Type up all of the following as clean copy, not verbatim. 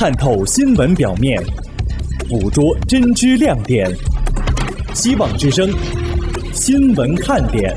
探透新闻表面，捕捉真知亮点。希望之声，新闻看点。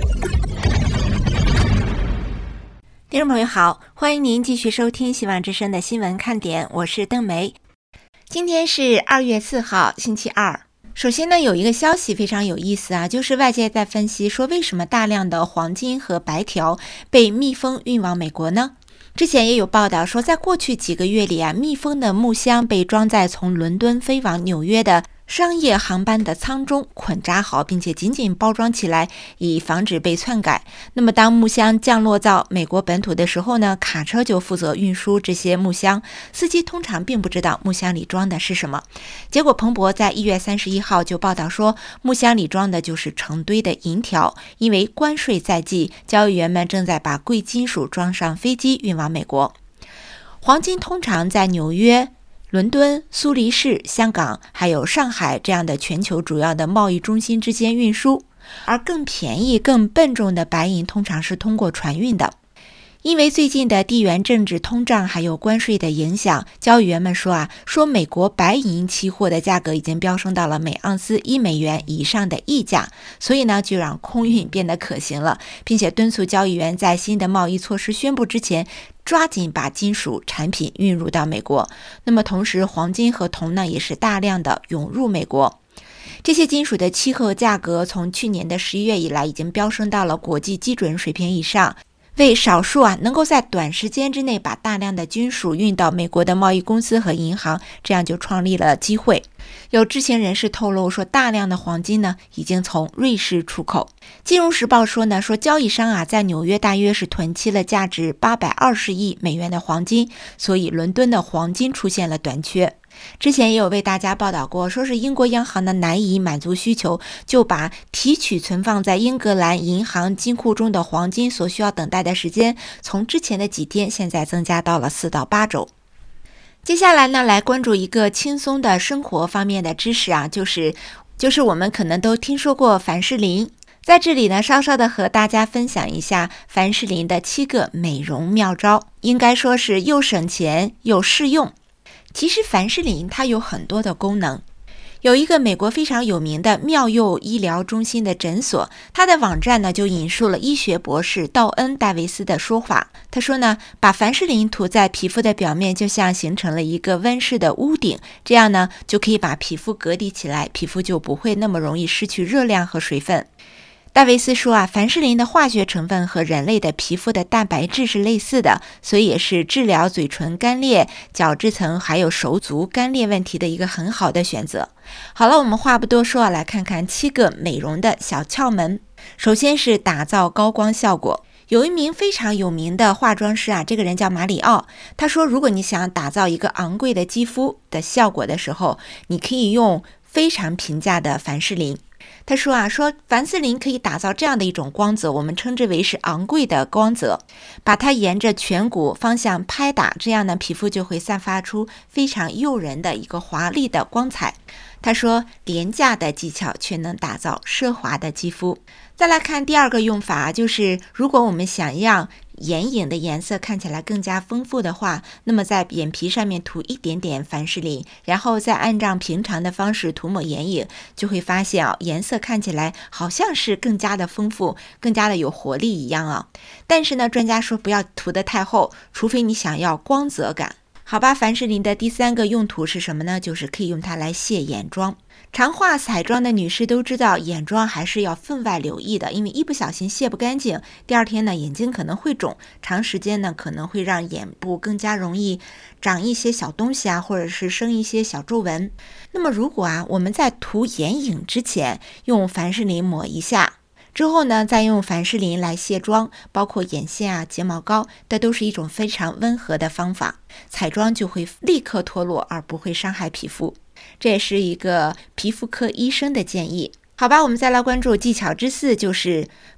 听众朋友好，欢迎您继续收听希望之声的新闻看点，我是邓梅。今天是2月4号，星期二。首先呢，有一个消息非常有意思啊，就是外界在分析说，为什么大量的黄金和白条被密封运往美国呢？之前也有报道说，在过去几个月里啊，密封的木箱被装在从伦敦飞往纽约的商业航班的舱中，捆扎好，并且紧紧包装起来，以防止被篡改。那么当木箱降落到美国本土的时候呢，卡车就负责运输这些木箱，司机通常并不知道木箱里装的是什么。结果彭博在1月31号就报道说，木箱里装的就是成堆的银条，因为关税在即，交易员们正在把贵金属装上飞机运往美国。黄金通常在纽约、伦敦、苏黎世、香港还有上海这样的全球主要的贸易中心之间运输，而更便宜更笨重的白银通常是通过船运的。因为最近的地缘政治、通胀还有关税的影响，交易员们说美国白银期货的价格已经飙升到了每盎司1美元以上的溢价，所以呢就让空运变得可行了，并且敦促交易员在新的贸易措施宣布之前抓紧把金属产品运入到美国。那么同时黄金和铜呢也是大量的涌入美国。这些金属的期货价格从去年的11月以来已经飙升到了国际基准水平以上，为少数能够在短时间之内把大量的金属运到美国的贸易公司和银行，这样就创立了机会。有知情人士透露说，大量的黄金呢已经从瑞士出口。金融时报说交易商在纽约大约是囤积了价值820亿美元的黄金，所以伦敦的黄金出现了短缺。之前也有为大家报道过，说是英国央行的难以满足需求，就把提取存放在英格兰银行金库中的黄金所需要等待的时间，从之前的几天现在增加到了4到8周。接下来呢，来关注一个轻松的生活方面的知识就是我们可能都听说过凡士林。在这里呢，稍稍的和大家分享一下凡士林的7个美容妙招，应该说是又省钱又适用。其实凡士林它有很多的功能。有一个美国非常有名的妙佑医疗中心的诊所，它的网站呢就引述了医学博士道恩·戴维斯的说法。他说呢，把凡士林涂在皮肤的表面，就像形成了一个温室的屋顶，这样呢就可以把皮肤隔离起来，皮肤就不会那么容易失去热量和水分。戴维斯说凡士林的化学成分和人类的皮肤的蛋白质是类似的，所以也是治疗嘴唇干裂、角质层还有手足干裂问题的一个很好的选择。好了，我们话不多说来看看7个美容的小窍门。首先是打造高光效果。有一名非常有名的化妆师这个人叫马里奥，他说如果你想打造一个昂贵的肌肤的效果的时候，你可以用非常平价的凡士林。他说凡士林可以打造这样的一种光泽，我们称之为是昂贵的光泽，把它沿着颧骨方向拍打，这样呢皮肤就会散发出非常诱人的一个华丽的光彩。他说廉价的技巧却能打造奢华的肌肤。再来看第2个用法，就是如果我们想让眼影的颜色看起来更加丰富的话，那么在眼皮上面涂一点点凡士林，然后再按照平常的方式涂抹眼影，就会发现颜色看起来好像是更加的丰富，更加的有活力一样但是呢，专家说不要涂得太厚，除非你想要光泽感。好吧，凡士林的第3个用途是什么呢？就是可以用它来卸眼妆。常化彩妆的女士都知道，眼妆还是要分外留意的，因为一不小心卸不干净，第2天呢眼睛可能会肿，长时间呢可能会让眼部更加容易长一些小东西或者是生一些小皱纹。那么如果我们在涂眼影之前用凡士林抹一下，之后呢再用凡士林来卸妆，包括眼线睫毛膏，这都是一种非常温和的方法，彩妆就会立刻脱落而不会伤害皮肤。这也是一个皮肤科医生的建议。好吧，我们再来关注技巧之4，就是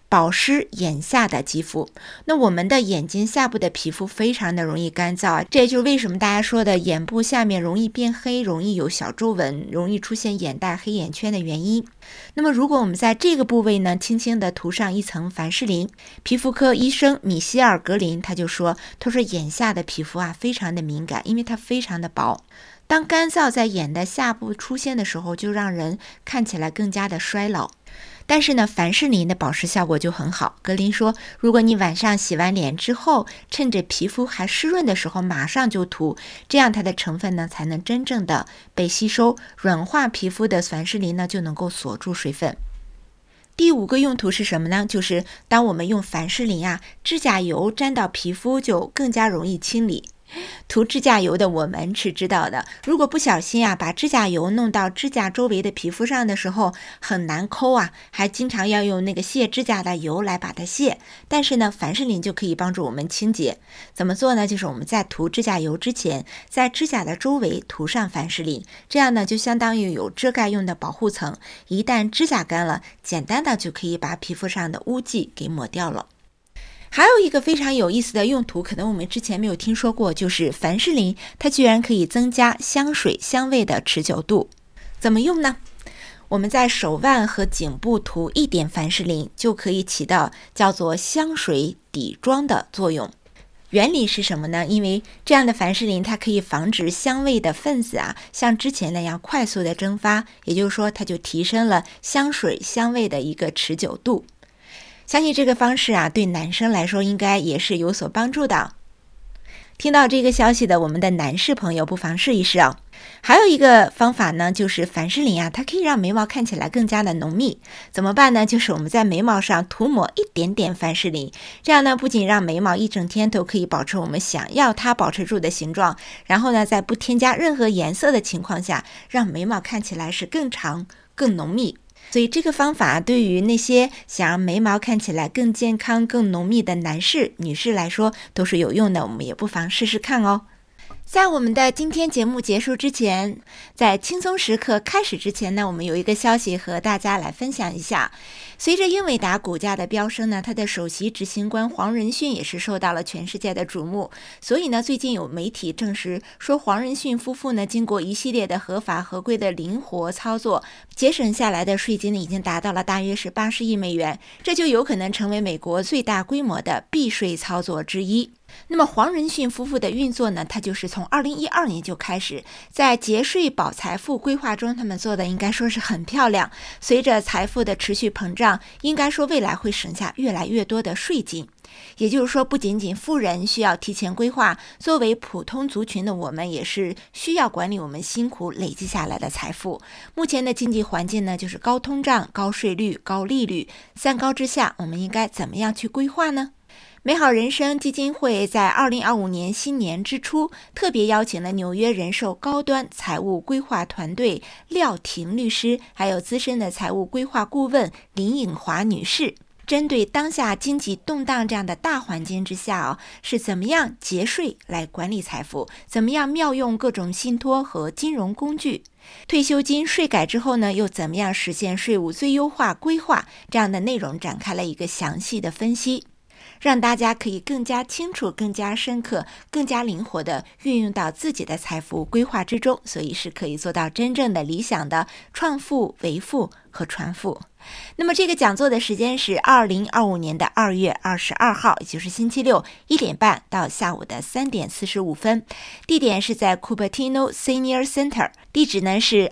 保湿眼下的肌肤。那我们的眼睛下部的皮肤非常的容易干燥啊，这也就是为什么大家说的眼部下面容易变黑，容易有小皱纹，容易出现眼袋、黑眼圈的原因。那么如果我们在这个部位呢，轻轻的涂上一层凡士林，皮肤科医生米歇尔·格林他说眼下的皮肤啊非常的敏感，因为它非常的薄。当干燥在眼的下部出现的时候，就让人看起来更加的衰老。但是呢，凡士林的保湿效果就很好。格林说，如果你晚上洗完脸之后，趁着皮肤还湿润的时候马上就涂，这样它的成分呢才能真正的被吸收，软化皮肤的凡士林呢就能够锁住水分。第5个用途是什么呢？就是当我们用凡士林啊，指甲油沾到皮肤就更加容易清理。涂指甲油的我们是知道的，如果不小心啊，把指甲油弄到指甲周围的皮肤上的时候很难抠啊，还经常要用那个卸指甲的油来把它卸。但是呢，凡士林就可以帮助我们清洁。怎么做呢？就是我们在涂指甲油之前，在指甲的周围涂上凡士林，这样呢就相当于有遮盖用的保护层，一旦指甲干了，简单的就可以把皮肤上的污迹给抹掉了。还有一个非常有意思的用途，可能我们之前没有听说过，就是凡士林它居然可以增加香水香味的持久度。怎么用呢？我们在手腕和颈部涂一点凡士林，就可以起到叫做香水底妆的作用。原理是什么呢？因为这样的凡士林它可以防止香味的分子啊像之前那样快速的蒸发，也就是说它就提升了香水香味的一个持久度。相信这个方式啊，对男生来说应该也是有所帮助的。听到这个消息的我们的男士朋友不妨试一试哦。还有一个方法呢，就是凡士林啊，它可以让眉毛看起来更加的浓密。怎么办呢？就是我们在眉毛上涂抹一点点凡士林，这样呢不仅让眉毛一整天都可以保持我们想要它保持住的形状，然后呢在不添加任何颜色的情况下，让眉毛看起来是更长更浓密。所以这个方法对于那些想让眉毛看起来更健康更浓密的男士女士来说都是有用的，我们也不妨试试看哦。在我们的今天节目结束之前，在轻松时刻开始之前呢，我们有一个消息和大家来分享一下。随着英伟达股价的飙升呢，它的首席执行官黄仁勋也是受到了全世界的瞩目。所以呢，最近有媒体证实说，黄仁勋夫妇呢，经过一系列的合法合规的灵活操作，节省下来的税金呢，已经达到了大约是80亿美元，这就有可能成为美国最大规模的避税操作之一。那么黄仁勋夫妇的运作呢，它就是从2012年就开始，在节税保财富规划中，他们做的应该说是很漂亮。随着财富的持续膨胀，应该说未来会省下越来越多的税金。也就是说，不仅仅富人需要提前规划，作为普通族群的我们也是需要管理我们辛苦累积下来的财富。目前的经济环境呢，就是高通胀、高税率、高利率，三高之下，我们应该怎么样去规划呢？美好人生基金会在2025年新年之初，特别邀请了纽约人寿高端财务规划团队廖婷律师，还有资深的财务规划顾问林颖华女士，针对当下经济动荡这样的大环境之下是怎么样节税来管理财富，怎么样妙用各种信托和金融工具，退休金税改之后呢，又怎么样实现税务最优化规划，这样的内容展开了一个详细的分析，让大家可以更加清楚、更加深刻、更加灵活地运用到自己的财富规划之中，所以是可以做到真正的理想的创富、为富和传富。那么这个讲座的时间是2025年的2月22号，也就是星期六1点半到下午的3点45分，地点是在 Cupertino Senior Center， 地址呢是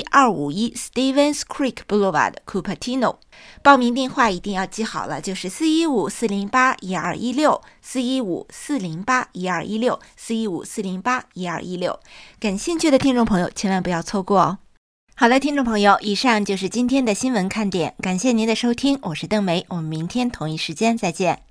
21251 Stevens Creek Boulevard Cupertino。报名电话一定要记好了，就是415-408-1216 415-408-1216 415-408-1216。感兴趣的听众朋友千万不要错过哦。好的，听众朋友，以上就是今天的新闻看点，感谢您的收听，我是邓梅，我们明天同一时间再见。